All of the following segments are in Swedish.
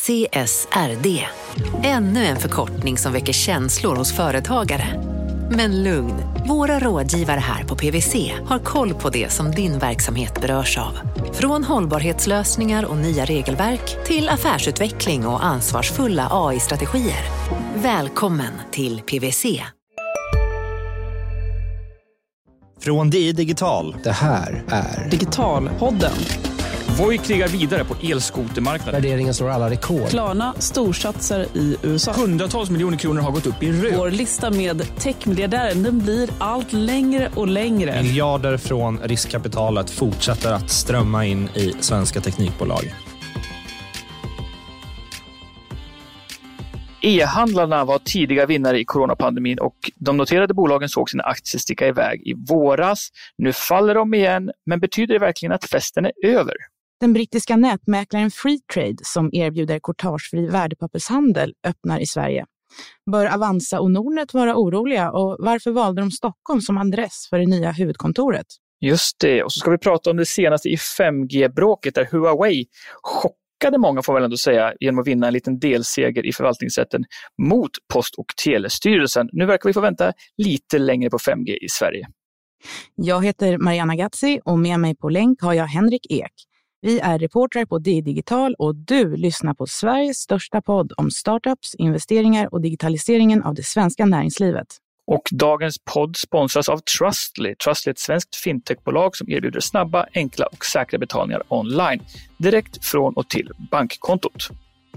CSRD. Ännu en förkortning som väcker känslor hos företagare. Men lugn, våra rådgivare här på PwC har koll på det som din verksamhet berörs av. Från hållbarhetslösningar och nya regelverk till affärsutveckling och ansvarsfulla AI-strategier. Välkommen till PwC. Från DI Digital. Det här är Digitalpodden. Voi krigar vidare på elskotermarknaden. Värderingen slår alla rekord. Klarna storsatsar i USA. Hundratals miljoner kronor har gått upp i rök. Vår lista med techmiljardären, den blir allt längre och längre. Miljarder från riskkapitalet fortsätter att strömma in i svenska teknikbolag. E-handlarna var tidiga vinnare i coronapandemin och de noterade bolagen såg sina aktier sticka iväg i våras. Nu faller de igen, men betyder det verkligen att festen är över? Den brittiska nätmäklaren Freetrade som erbjuder courtagefri värdepappershandel öppnar i Sverige. Bör Avanza och Nordnet vara oroliga och varför valde de Stockholm som adress för det nya huvudkontoret? Just det, och så ska vi prata om det senaste i 5G-bråket där Huawei chockade många, får väl ändå säga, genom att vinna en liten delseger i förvaltningsrätten mot Post- och telestyrelsen. Nu verkar vi få vänta lite längre på 5G i Sverige. Jag heter Mariana Gazzi och med mig på länk har jag Henrik Ek. Vi är reportrar på DI Digital och du lyssnar på Sveriges största podd om startups, investeringar och digitaliseringen av det svenska näringslivet. Och dagens podd sponsras av Trustly. Trustly är ett svenskt fintechbolag som erbjuder snabba, enkla och säkra betalningar online. Direkt från och till bankkontot.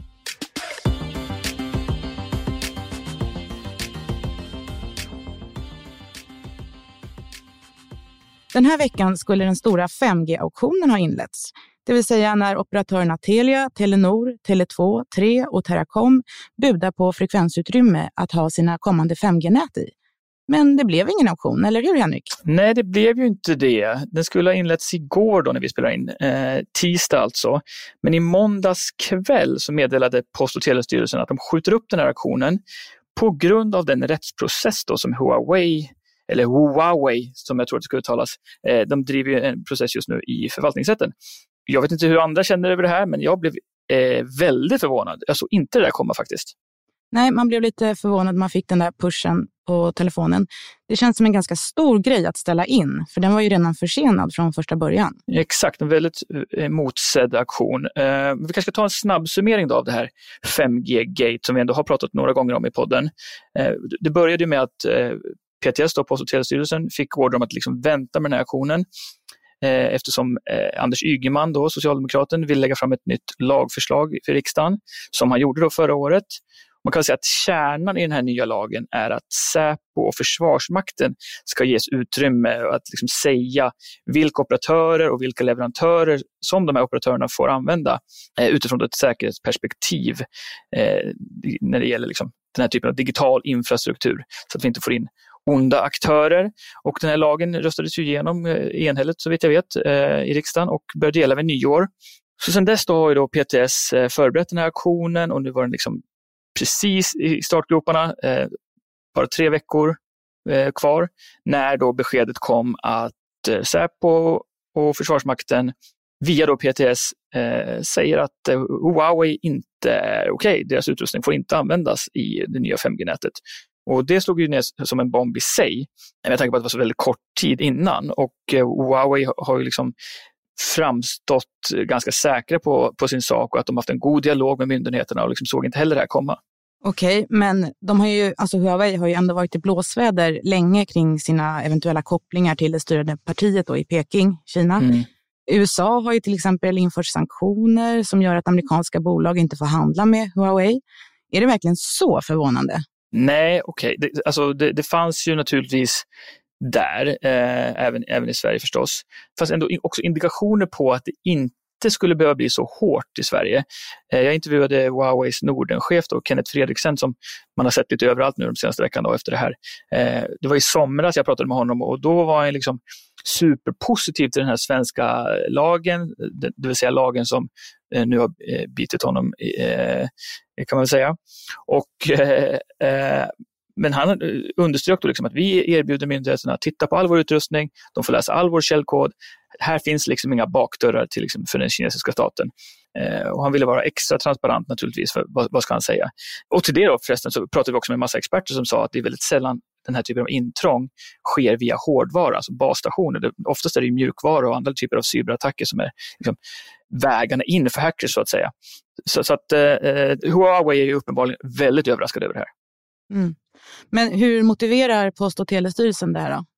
Den här veckan skulle den stora 5G-auktionen ha inletts. Det vill säga när operatörerna Telia, Telenor, Tele2, Tre och Teracom budar på frekvensutrymme att ha sina kommande 5G-nät i. Men det blev ingen auktion, eller hur Henrik? Nej, det blev ju inte det. Den skulle ha inletts igår då när vi spelar in, tisdag alltså. Men i måndags kväll så meddelade Post- och telestyrelsen att de skjuter upp den här auktionen på grund av den rättsprocess då som Huawei som jag tror att det skulle uttalas, de driver ju en process just nu i förvaltningsrätten. Jag vet inte hur andra känner över det här, men jag blev väldigt förvånad. Jag såg inte det där komma faktiskt. Nej, man blev lite förvånad när man fick den där pushen på telefonen. Det känns som en ganska stor grej att ställa in, för den var ju redan försenad från första början. Exakt, en väldigt motsedd aktion. Vi kanske ska ta en snabb summering då av det här 5G-gate som vi ändå har pratat några gånger om i podden. Det började ju med att PTS, då, Post- och telestyrelsen, fick order om att liksom vänta med den här aktionen eftersom Anders Ygeman, då, socialdemokraten, vill lägga fram ett nytt lagförslag för riksdagen som han gjorde då förra året. Man kan säga att kärnan i den här nya lagen är att Säpo och Försvarsmakten ska ges utrymme att liksom säga vilka operatörer och vilka leverantörer som de här operatörerna får använda utifrån ett säkerhetsperspektiv när det gäller liksom den här typen av digital infrastruktur, så att vi inte får in onda aktörer. Och den här lagen röstades ju igenom enhälligt, så vitt jag vet, i riksdagen och började gälla vid nyår. Så sedan dess då har ju då PTS förberett den här aktionen och nu var den liksom precis i startgroparna, bara 3 veckor kvar, när då beskedet kom att Säpo och Försvarsmakten via då PTS säger att Huawei inte är okej. Deras utrustning får inte användas i det nya 5G-nätet. Och det slog ju ner som en bomb i sig. Jag tänker på att det var så väldigt kort tid innan. Och Huawei har ju liksom framstått ganska säkra på sin sak och att de har haft en god dialog med myndigheterna och liksom såg inte heller det här komma. Okej, men Huawei har ju ändå varit i blåsväder länge kring sina eventuella kopplingar till det styrande partiet då i Peking, Kina. USA har ju till exempel infört sanktioner som gör att amerikanska bolag inte får handla med Huawei. Är det verkligen så förvånande? Nej, okej. Det fanns ju naturligtvis där, även i Sverige förstås. Det fanns ändå också indikationer på att det inte skulle behöva bli så hårt i Sverige. Jag intervjuade Huaweis Nordenchef då, Kenneth Fredriksen, som man har sett lite överallt nu de senaste veckan då, efter det här. Det var i somras jag pratade med honom och då var han liksom superpositiv till den här svenska lagen, det vill säga lagen som nu har bitit honom, kan man säga. Men han underströk då liksom att vi erbjuder myndigheterna att titta på all vår utrustning, de får läsa all vår källkod, här finns liksom inga bakdörrar till, liksom, för den kinesiska staten. Och han ville vara extra transparent naturligtvis, för vad ska han säga? Och till det då förresten så pratade vi också med en massa experter som sa att det är väldigt sällan den här typen av intrång sker via hårdvara, alltså basstationer. Oftast är det mjukvara och andra typer av cyberattacker som är liksom vägarna in för hackers så att säga. Så att Huawei är ju uppenbarligen väldigt överraskad över det här. Mm. Men hur motiverar Post- och telestyrelsen det här då?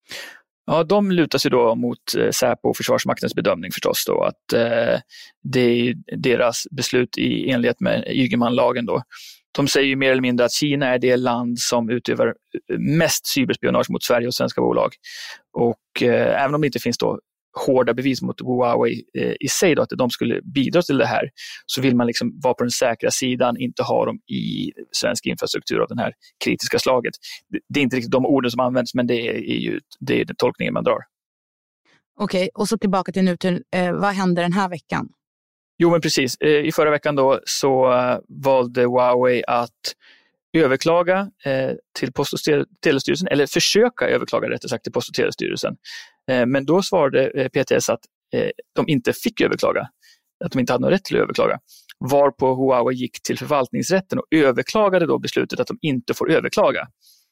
Ja, de lutar sig då mot Säpo och Försvarsmaktens bedömning förstås då, att det är deras beslut i enlighet med Ygeman-lagen då. De säger ju mer eller mindre att Kina är det land som utövar mest cyberspionage mot Sverige och svenska bolag. Och även om det inte finns då hårda bevis mot Huawei i sig då, att de skulle bidra till det här, så vill man liksom vara på den säkra sidan, inte ha dem i svensk infrastruktur av den här kritiska slaget. Det är inte riktigt de orden som används, men det är den tolkningen man drar. Okej, och så tillbaka till nutid. Vad hände den här veckan? Jo, men precis. I förra veckan då så valde Huawei att överklaga till Post- och telestyrelsen, eller försöka överklaga rättare sagt till Post- och telestyrelsen. Men då svarade PTS att de inte fick överklaga, att de inte hade någon rätt till att överklaga. Varpå Huawei gick till förvaltningsrätten och överklagade då beslutet att de inte får överklaga.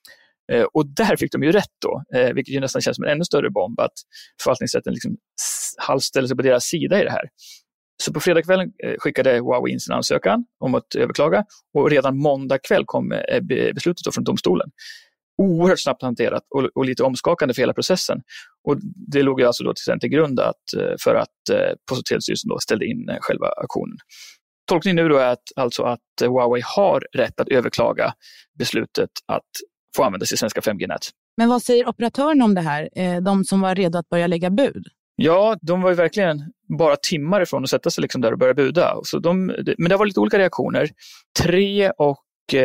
Och där fick de ju rätt då, vilket ju nästan känns som en ännu större bomb, att förvaltningsrätten liksom halvställer sig på deras sida i det här. Så på fredagskvällen skickade Huawei in sin ansökan om att överklaga, och redan måndag kväll kom beslutet då från domstolen. Oerhört snabbt hanterat och lite omskakande för hela processen. Och det låg ju alltså då till grund för att Post- och telestyrelsen då ställde in själva aktionen. Tolkningen nu då är att Huawei har rätt att överklaga beslutet att få använda sitt svenska 5G-nät. Men vad säger operatörerna om det här? De som var redo att börja lägga bud? Ja, de var ju verkligen bara timmar ifrån att sätta sig liksom där och börja buda. Men det var lite olika reaktioner. 3 och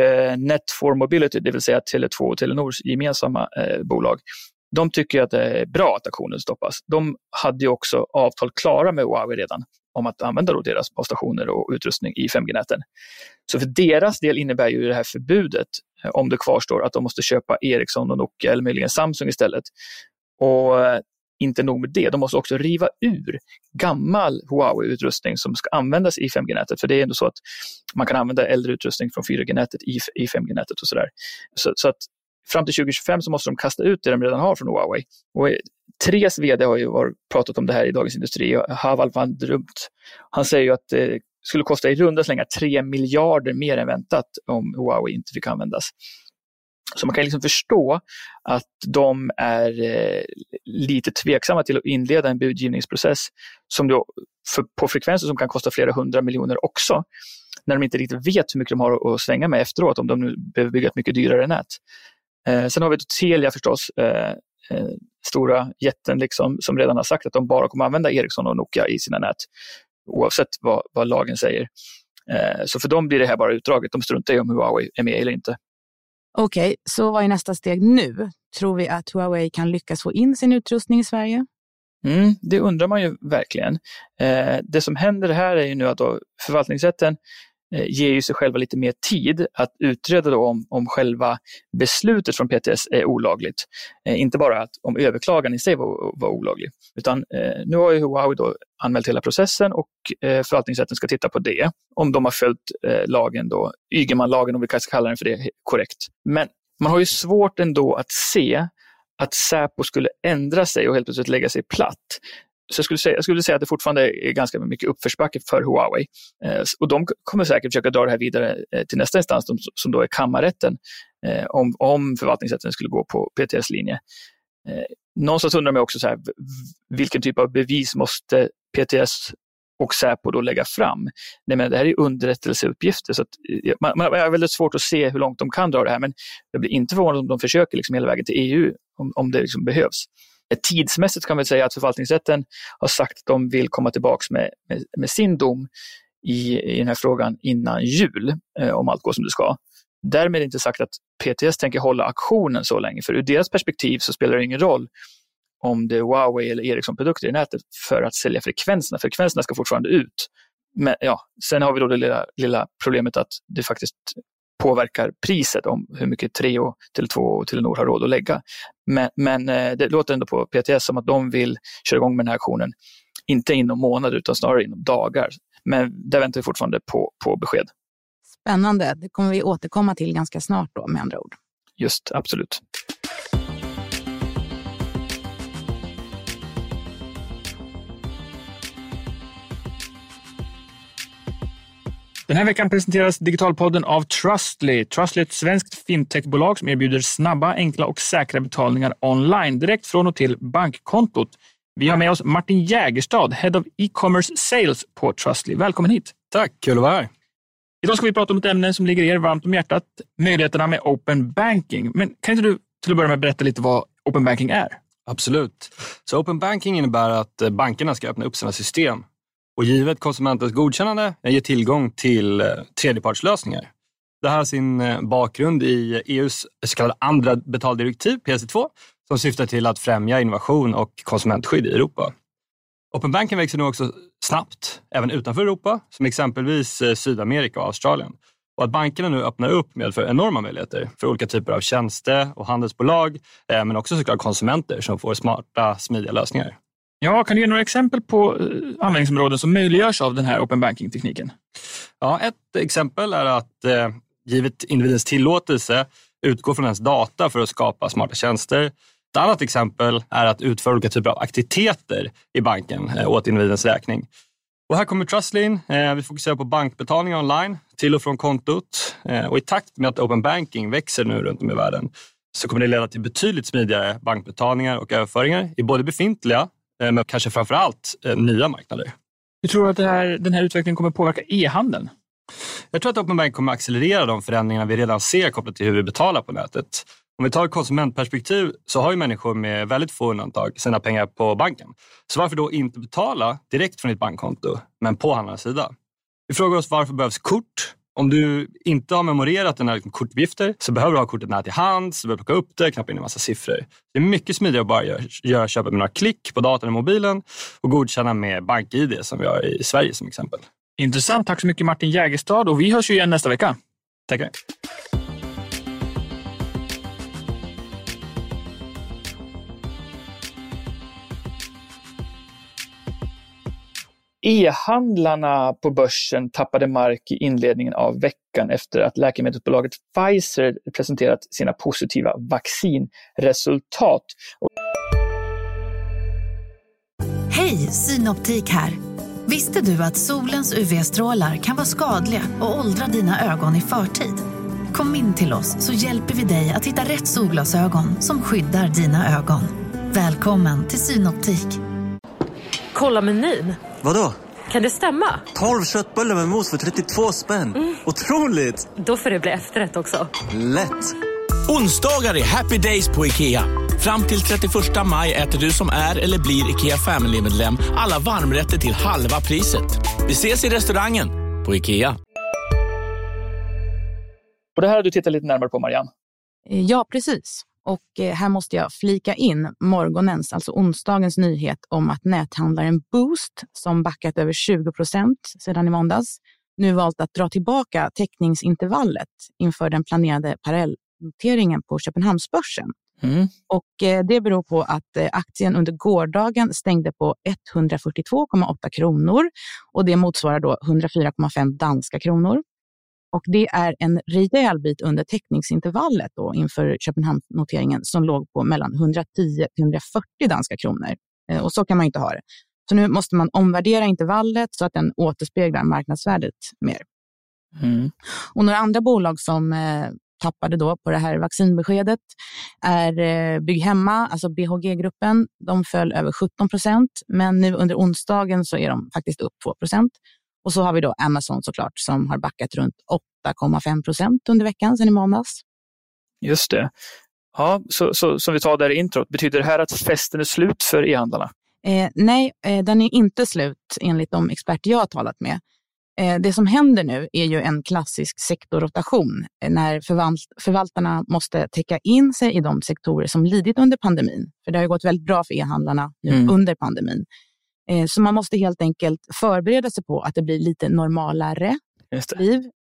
Net4 Mobility, det vill säga Tele2 och Telenors gemensamma bolag, de tycker att det är bra att aktionen stoppas. De hade ju också avtal klara med Huawei redan om att använda då deras basstationer och utrustning i 5G-näten. Så för deras del innebär ju det här förbudet, om det kvarstår, att de måste köpa Ericsson och Nokia eller möjligen Samsung istället. Och inte nog med det, de måste också riva ur gammal Huawei-utrustning som ska användas i 5G-nätet. För det är ändå så att man kan använda äldre utrustning från 4G-nätet i 5G-nätet och sådär. Så att fram till 2025 så måste de kasta ut det de redan har från Huawei. Och 3s vd har ju pratat om det här i Dagens Industri, Haval van Drumt. Han säger ju att det skulle kosta i runda slängar 3 miljarder mer än väntat om Huawei inte fick användas. Så man kan liksom förstå att de är lite tveksamma till att inleda en budgivningsprocess som då på frekvenser som kan kosta flera 100 miljoner också, när de inte riktigt vet hur mycket de har att svänga med efteråt om de nu behöver bygga ett mycket dyrare nät. Sen har vi Telia förstås, stora jätten liksom, som redan har sagt att de bara kommer använda Ericsson och Nokia i sina nät oavsett vad lagen säger. Så för dem blir det här bara utdraget. De struntar i om Huawei är med eller inte. Okej, så vad är nästa steg nu? Tror vi att Huawei kan lyckas få in sin utrustning i Sverige? Det undrar man ju verkligen. Det som händer här är ju nu att då förvaltningsrätten ger ju sig själva lite mer tid att utreda då om själva beslutet från PTS är olagligt. Inte bara om överklagan i sig var olaglig. Utan nu har ju Huawei då anmält hela processen och förvaltningsrätten ska titta på det. Om de har följt lagen då, Ygeman-lagen om vi kanske kallar den för det korrekt. Men man har ju svårt ändå att se att Säpo skulle ändra sig och helt plötsligt lägga sig platt. Så jag skulle säga att det fortfarande är ganska mycket uppförsbacke för Huawei. Och de kommer säkert försöka dra det här vidare till nästa instans som då är kammarrätten om förvaltningsrätten skulle gå på PTS linje. Någonstans undrar man också så här, vilken typ av bevis måste PTS och Säpo då lägga fram? Nej, men det här är underrättelseuppgifter så att man är väldigt svårt att se hur långt de kan dra det här, men jag blir inte förvånad om de försöker liksom hela vägen till EU om det liksom behövs. Tidsmässigt kan man säga att förvaltningsrätten har sagt att de vill komma tillbaka med sin dom i den här frågan innan jul, om allt går som det ska. Därmed är inte sagt att PTS tänker hålla aktionen så länge, för ur deras perspektiv så spelar det ingen roll om det är Huawei eller Ericsson-produkter i nätet för att sälja frekvenserna. Frekvenserna ska fortfarande ut. Men ja, sen har vi då det lilla problemet att det faktiskt påverkar priset om hur mycket Treo, Tele2 och Telenor har råd att lägga. Men det låter ändå på PTS som att de vill köra igång med den här aktionen, inte inom månader utan snarare inom dagar. Men där väntar vi fortfarande på besked. Spännande, det kommer vi återkomma till ganska snart då, med andra ord. Just, absolut. Den här veckan presenteras Digitalpodden av Trustly. Trustly är ett svenskt fintechbolag som erbjuder snabba, enkla och säkra betalningar online direkt från och till bankkontot. Vi har med oss Martin Jägerstad, Head of E-commerce Sales på Trustly. Välkommen hit. Tack, kul att vara här. Idag ska vi prata om ett ämne som ligger er varmt om hjärtat, möjligheterna med open banking. Men kan inte du till att börja med berätta lite vad open banking är? Absolut. Så open banking innebär att bankerna ska öppna upp sina system och givet konsumentens godkännande ger tillgång till tredjepartslösningar. Det här har sin bakgrund i EUs så kallade andra betaldirektiv, PSD2, som syftar till att främja innovation och konsumentskydd i Europa. Open banking växer nu också snabbt, även utanför Europa, som exempelvis Sydamerika och Australien. Och att bankerna nu öppnar upp medför enorma möjligheter för olika typer av tjänster och handelsbolag, men också såklart konsumenter som får smarta, smidiga lösningar. Ja, kan du ge några exempel på användningsområden som möjliggörs av den här open banking-tekniken? Ja, ett exempel är att givet individens tillåtelse utgå från ens data för att skapa smarta tjänster. Ett annat exempel är att utföra olika typer av aktiviteter i banken åt individens räkning. Och här kommer Trustly in. Vi fokuserar på bankbetalningar online till och från kontot. Och i takt med att open banking växer nu runt om i världen så kommer det leda till betydligt smidigare bankbetalningar och överföringar i både befintliga men kanske framförallt nya marknader. Du tror att den här utvecklingen kommer påverka e-handeln? Jag tror att open banking kommer accelerera de förändringarna vi redan ser kopplat till hur vi betalar på nätet. Om vi tar ett konsumentperspektiv så har ju människor med väldigt få undantag sina pengar på banken. Så varför då inte betala direkt från ditt bankkonto men på handlarens sida? Vi frågar oss varför behövs kort? Om du inte har memorerat dina kortuppgifter så behöver du ha kortet nära till hands, du behöver plocka upp det, knappa in en massa siffror. Det är mycket smidigare att bara göra köpet med några klick på datorn och mobilen och godkänna med BankID som vi har i Sverige som exempel. Intressant, tack så mycket Martin Jägerstad och vi hörs ju igen nästa vecka. Tackar. E-handlarna på börsen tappade mark i inledningen av veckan efter att läkemedelsbolaget Pfizer presenterat sina positiva vaccinresultat. Hej, Synoptik här. Visste du att solens UV-strålar kan vara skadliga och åldra dina ögon i förtid? Kom in till oss så hjälper vi dig att hitta rätt solglasögon som skyddar dina ögon. Välkommen till Synoptik. Kolla menyn. Vadå? Kan det stämma? 12 köttbullar med mos för 32 spänn. Otroligt! Då får det bli efterrätt också. Lätt! Onsdagar är happy days på IKEA. Fram till 31 maj äter du som är eller blir IKEA Family-medlem alla varmrätter till halva priset. Vi ses i restaurangen på IKEA. Och det här har du tittat lite närmare på, Marianne. Ja, precis. Och här måste jag flika in morgonens, alltså onsdagens nyhet om att näthandlaren Boozt, som backat över 20% sedan i måndags, nu valt att dra tillbaka täckningsintervallet inför den planerade parallellnoteringen på Köpenhamnsbörsen. Och det beror på att aktien under gårdagen stängde på 142,8 kronor och det motsvarar då 104,5 danska kronor. Och det är en rejäl bit under täckningsintervallet då inför Köpenhamnsnoteringen som låg på mellan 110 till 140 danska kronor. Och så kan man ju inte ha det. Så nu måste man omvärdera intervallet så att den återspeglar marknadsvärdet mer. Och några andra bolag som tappade då på det här vaccinbeskedet är Bygghemma, alltså BHG-gruppen. De föll över 17%, men nu under onsdagen så är de faktiskt upp 2%. Och så har vi då Amazon såklart som har backat runt 8,5% under veckan sedan i måndags. Just det. Ja, så som vi tar där i introt, betyder det här att festen är slut för e-handlarna? Nej, den är inte slut enligt de experter jag har talat med. Det som händer nu är ju en klassisk sektorrotation när förvaltarna måste täcka in sig i de sektorer som lidit under pandemin. För det har ju gått väldigt bra för e-handlarna nu under pandemin. Så man måste helt enkelt förbereda sig på att det blir lite normalare liv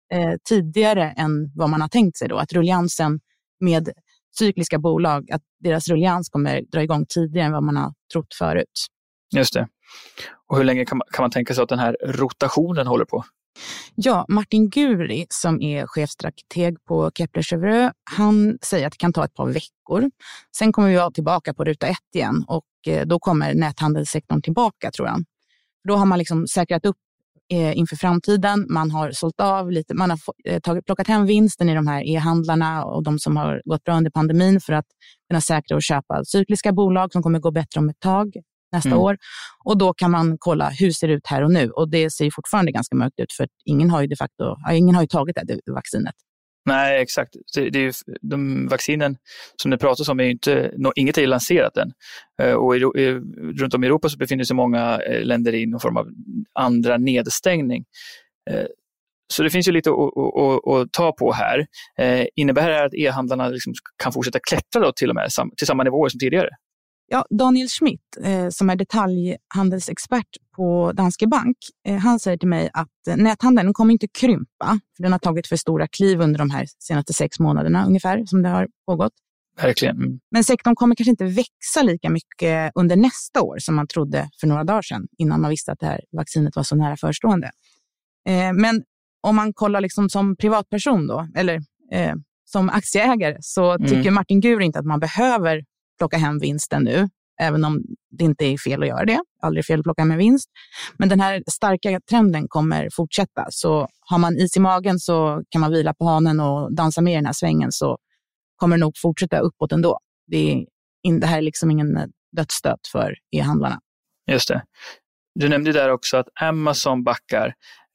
tidigare än vad man har tänkt sig då. Att rulliansen med cykliska bolag, att deras rullians kommer dra igång tidigare än vad man har trott förut. Just det. Och hur länge kan man tänka sig att den här rotationen håller på? Ja, Martin Guri som är chefstrateg på Kepler Chevreux, han säger att det kan ta ett par veckor. Sen kommer vi vara tillbaka på ruta 1 igen och då kommer näthandelssektorn tillbaka, tror jag. Då har man liksom säkrat upp inför framtiden. Man har sålt av lite, man har plockat hem vinsten i de här e-handlarna och de som har gått bra under pandemin för att kunna säkra och köpa cykliska bolag som kommer gå bättre om ett tag nästa år. Och då kan man kolla hur ser det ut här och nu. Och det ser fortfarande ganska mörkt ut för ingen har ju tagit det vaccinet. Nej, exakt. Det är ju, de vaccinen som det pratas om är ju inget är lanserat än. Och runt om i Europa så befinner sig många länder i någon form av andra nedstängning. Så det finns ju lite att ta på här. Innebär det att e-handlarna liksom kan fortsätta klättra då till och med till samma nivåer som tidigare? Ja, Daniel Schmidt som är detaljhandelsexpert på Danske Bank, han säger till mig att näthandeln kommer inte krympa. För den har tagit för stora kliv under de här senaste 6 månaderna ungefär som det har pågått. Verkligen. Mm. Men sektorn kommer kanske inte växa lika mycket under nästa år som man trodde för några dagar sedan innan man visste att det här vaccinet var så nära förestående. Men om man kollar liksom som privatperson då, eller som aktieägare så tycker Martin Guri inte att man behöver plocka hem vinsten nu, även om det inte är fel att göra det. Aldrig fel att plocka hem en vinst. Men den här starka trenden kommer fortsätta. Så har man is i magen så kan man vila på hanen och dansa med i den här svängen så kommer det nog fortsätta uppåt ändå. Det här är liksom ingen dödsstöt för e-handlarna. Just det. Du nämnde där också att Amazon backar.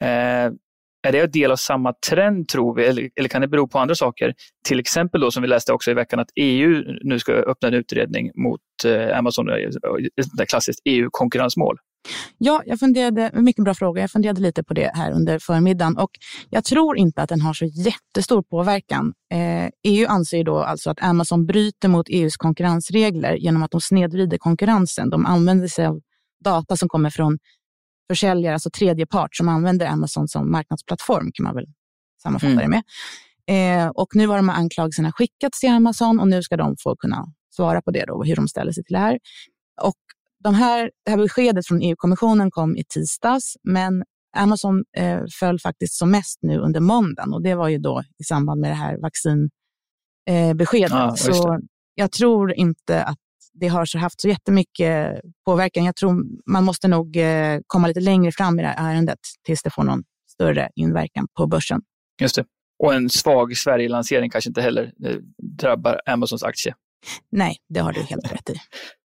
Är det en del av samma trend tror vi eller kan det bero på andra saker? Till exempel då som vi läste också i veckan att EU nu ska öppna en utredning mot Amazon, ett klassiskt EU-konkurrensmål. Ja, mycket bra fråga. Jag funderade lite på det här under förmiddagen och jag tror inte att den har så jättestor påverkan. EU anser ju då alltså att Amazon bryter mot EUs konkurrensregler genom att de snedvrider konkurrensen. De använder sig av data som kommer från försäljare, alltså tredje part som använder Amazon som marknadsplattform kan man väl sammanfatta det med. Och nu har de här anklagelserna skickats till Amazon och nu ska de få kunna svara på det då, hur de ställer sig till det här. Och det här beskedet från EU-kommissionen kom i tisdags, men Amazon föll faktiskt som mest nu under måndagen och det var ju då i samband med det här vaccinbeskedet. Så jag tror inte att det har haft så jättemycket påverkan. Jag tror man måste nog komma lite längre fram i det här ärendet tills det får någon större inverkan på börsen. Just det. Och en svag Sverige-lansering kanske inte heller drabbar Amazons aktie. Nej, det har du helt rätt i.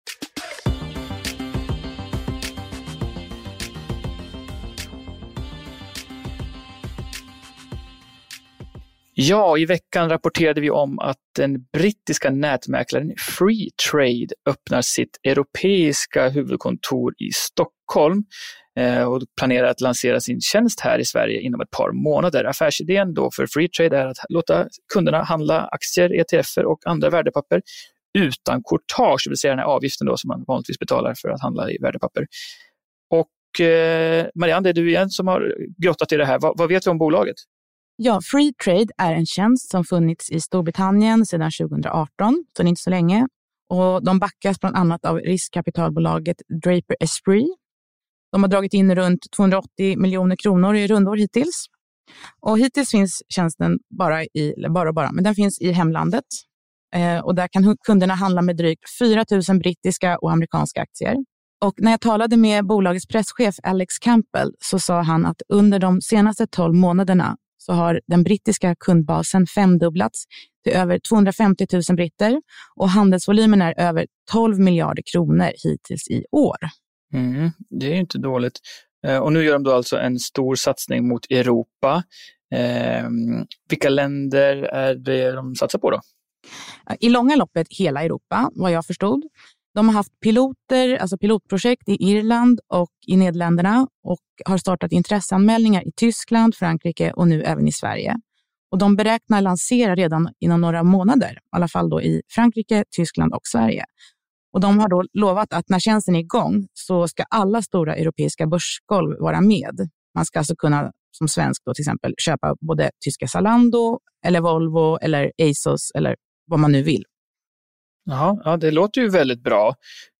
Ja, i veckan rapporterade vi om att den brittiska nätmäklaren Freetrade öppnar sitt europeiska huvudkontor i Stockholm och planerar att lansera sin tjänst här i Sverige inom ett par månader. Affärsidén då för Freetrade är att låta kunderna handla aktier, ETFer och andra värdepapper utan courtage, det vill säga den här avgiften då som man vanligtvis betalar för att handla i värdepapper. Och Marianne, det är du igen som har grottat i det här. Vad vet vi om bolaget? Ja, Freetrade är en tjänst som funnits i Storbritannien sedan 2018, så det är inte så länge. Och de backas bland annat av riskkapitalbolaget Draper Esprit. De har dragit in runt 280 miljoner kronor i rundår hittills. Och hittills finns tjänsten men den finns i hemlandet. Och där kan kunderna handla med drygt 4 000 brittiska och amerikanska aktier. Och när jag talade med bolagets presschef Alex Campbell så sa han att under de senaste 12 månaderna så har den brittiska kundbasen 5-dubblats till över 250 000 britter och handelsvolymen är över 12 miljarder kronor hittills i år. Det är ju inte dåligt. Och nu gör de då alltså en stor satsning mot Europa. Vilka länder är det de satsar på då? I långa loppet hela Europa, vad jag förstod. De har haft pilotprojekt i Irland och i Nederländerna och har startat intresseanmälningar i Tyskland, Frankrike och nu även i Sverige. Och de beräknar lansera redan inom några månader, i alla fall då i Frankrike, Tyskland och Sverige. Och de har då lovat att när tjänsten är igång så ska alla stora europeiska börsgolv vara med. Man ska alltså kunna som svensk då till exempel köpa både tyska Zalando eller Volvo eller ASOS eller vad man nu vill. Jaha, ja, det låter ju väldigt bra.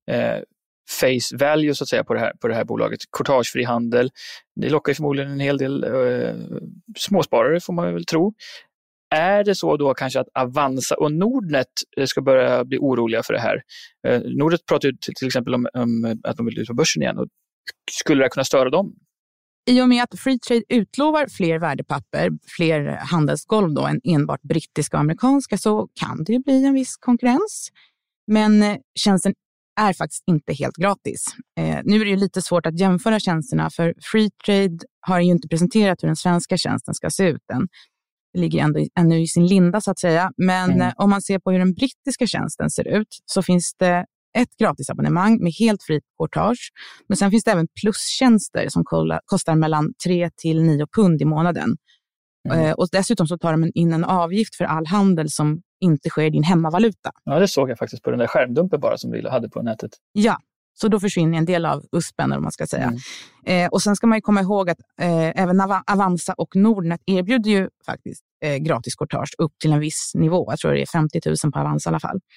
Face value så att säga på det här bolaget. Courtagefri handel. Det lockar förmodligen en hel del småsparare får man väl tro. Är det så då kanske att Avanza och Nordnet ska börja bli oroliga för det här? Nordnet pratar ju till exempel om att de vill ut på börsen igen. Och skulle det kunna störa dem? I och med att Freetrade utlovar fler värdepapper, fler handelsgolv då än enbart brittiska och amerikanska, så kan det ju bli en viss konkurrens. Men tjänsten är faktiskt inte helt gratis. Nu är det ju lite svårt att jämföra tjänsterna, för Freetrade har ju inte presenterat hur den svenska tjänsten ska se ut än. Det ligger ännu i sin linda så att säga. Men om man ser på hur den brittiska tjänsten ser ut så finns det ett gratisabonnemang med helt fri courtage. Men sen finns det även plustjänster som kostar mellan 3 till 9 pund i månaden. Och dessutom så tar de in en avgift för all handel som inte sker i din hemmavaluta. Ja, det såg jag faktiskt på den där skärmdumpen bara som vi hade på nätet. Ja, så då försvinner en del av USPen, om man ska säga. Och sen ska man ju komma ihåg att även Avanza och Nordnet erbjuder ju faktiskt gratis courtage upp till en viss nivå. Jag tror det är 50 000 på Avanza i alla fall.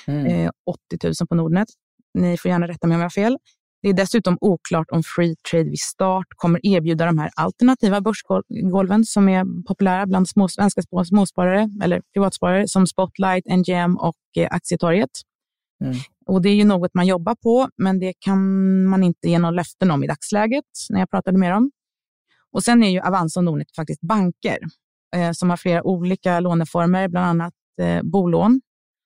80 000 på Nordnet. Ni får gärna rätta mig om jag har fel. Det är dessutom oklart om Freetrade vid start kommer erbjuda de här alternativa börsgolven som är populära bland svenska småsparare eller privatsparare som Spotlight, NGM och Aktietorget. Och det är ju något man jobbar på, men det kan man inte ge någon löften om i dagsläget när jag pratade med dem. Och sen är ju Avanza och Nordnet faktiskt banker som har flera olika låneformer, bland annat bolån.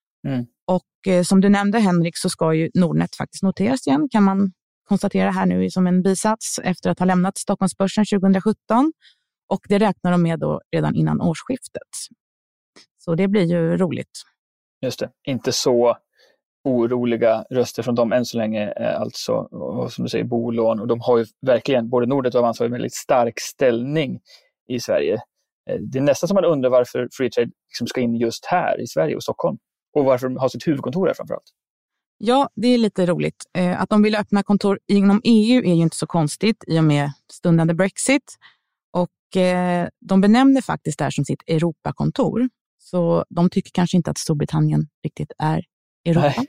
Och som du nämnde, Henrik, så ska ju Nordnet faktiskt noteras igen, kan man konstatera här nu som en bisats efter att ha lämnat Stockholmsbörsen 2017. Och det räknar de med då redan innan årsskiftet. Så det blir ju roligt. Just det, inte så oroliga röster från dem än så länge, alltså, och som du säger, bolån. Och de har ju verkligen, både Nordnet och Avanza, en väldigt stark ställning i Sverige. Det är nästan som man undrar varför Freetrade liksom ska in just här i Sverige och Stockholm. Och varför de har sitt huvudkontor här framförallt. Ja, det är lite roligt. Att de vill öppna kontor inom EU är ju inte så konstigt i och med stundande Brexit. Och de benämner faktiskt det här som sitt Europakontor. Så de tycker kanske inte att Storbritannien riktigt är Europa.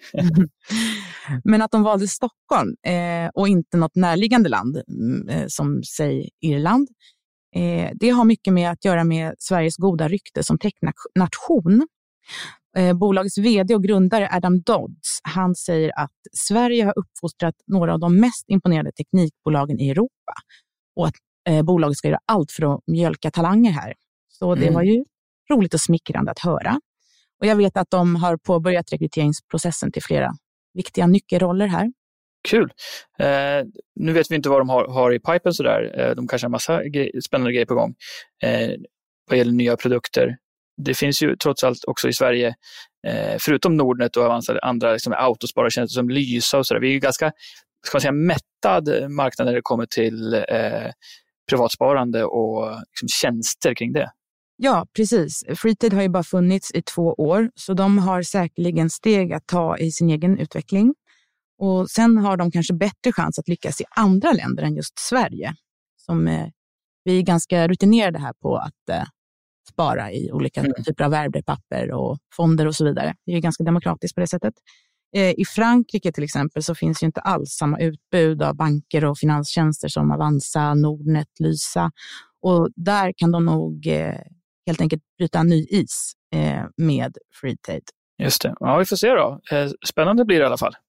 Men att de valde Stockholm och inte något närliggande land som säg Irland. Det har mycket med att göra med Sveriges goda rykte som technation. Bolagets vd och grundare Adam Dodds, han säger att Sverige har uppfostrat några av de mest imponerande teknikbolagen i Europa och att bolaget ska göra allt för att mjölka talanger här. Så det var ju roligt och smickrande att höra. Och jag vet att de har påbörjat rekryteringsprocessen till flera viktiga nyckelroller här. Kul. Nu vet vi inte vad de har i pipen sådär. De kanske har massa spännande grejer på gång vad gäller nya produkter. Det finns ju trots allt också i Sverige, förutom Nordnet och Avanza, andra liksom autosparartjänster som Lysa och sådär. Vi är ju ganska, ska man säga, mättad marknad när det kommer till privatsparande och liksom tjänster kring det. Ja, precis. Freetrade har ju bara funnits i 2 år, så de har säkerligen steg att ta i sin egen utveckling. Och sen har de kanske bättre chans att lyckas i andra länder än just Sverige. Som vi är ganska rutinerade här på att spara i olika typer av värdepapper och fonder och så vidare. Det är ganska demokratiskt på det sättet. I Frankrike till exempel så finns ju inte alls samma utbud av banker och finanstjänster som Avanza, Nordnet, Lysa. Och där kan de nog helt enkelt bryta en ny is med Freetrade. Just det. Ja, vi får se då. Spännande blir det i alla fall.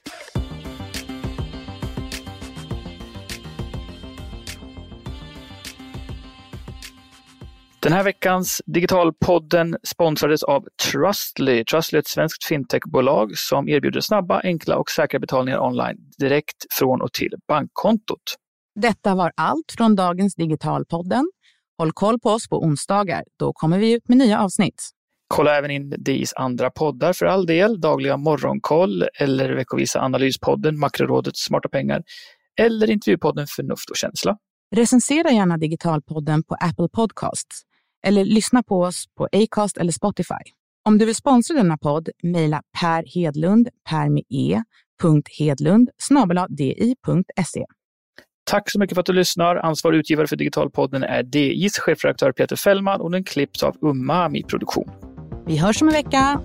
Den här veckans Digitalpodden sponsrades av Trustly. Trustly är ett svenskt fintechbolag som erbjuder snabba, enkla och säkra betalningar online direkt från och till bankkontot. Detta var allt från dagens Digitalpodden. Håll koll på oss på onsdagar. Då kommer vi ut med nya avsnitt. Kolla även in DIs andra poddar för all del. Dagliga morgonkoll eller veckovisa analyspodden Makrorådets smarta pengar eller intervjupodden Förnuft och känsla. Recensera gärna Digitalpodden på Apple Podcasts eller lyssna på oss på Acast eller Spotify. Om du vill sponsra denna podd, mejla Per Hedlund, per med e.hedlund @di.se. Tack så mycket för att du lyssnar. Ansvarig utgivare för Digitalpodden är DIs chefredaktör Peter Fällman och den klipps av Umami Produktion. Vi hörs om en vecka.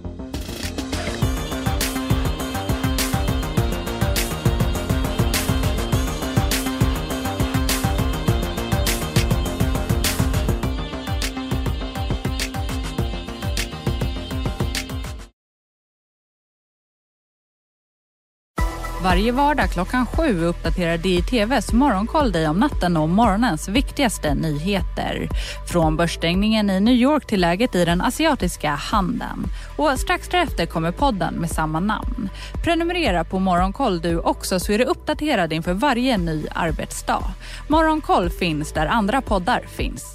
Varje vardag 7:00 uppdaterar DI-TVs Morgonkoll dig om natten och morgonens viktigaste nyheter. Från börsstängningen i New York till läget i den asiatiska handeln. Och strax därefter kommer podden med samma namn. Prenumerera på Morgonkoll du också så är du uppdaterad inför varje ny arbetsdag. Morgonkoll finns där andra poddar finns.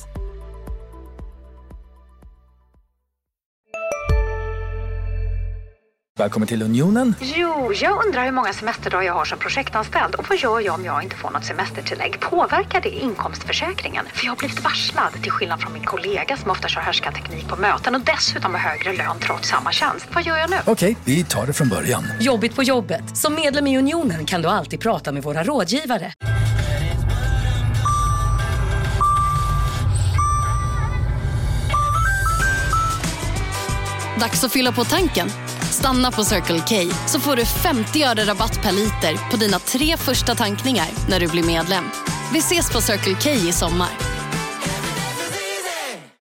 Välkommen till Unionen. Jo, jag undrar hur många semesterdagar jag har som projektanställd. Och vad gör jag om jag inte får något semestertillägg? Påverkar det inkomstförsäkringen? För jag har blivit varslad, till skillnad från min kollega som ofta kör härskarteknik på möten och dessutom har högre lön trots samma tjänst. Vad gör jag nu? Okej, vi tar det från början. Jobbigt på jobbet. Som medlem i Unionen kan du alltid prata med våra rådgivare. Dags att fylla på tanken. Stanna på Circle K så får du 50 öre rabatt per liter på dina 3 första tankningar när du blir medlem. Vi ses på Circle K i sommar.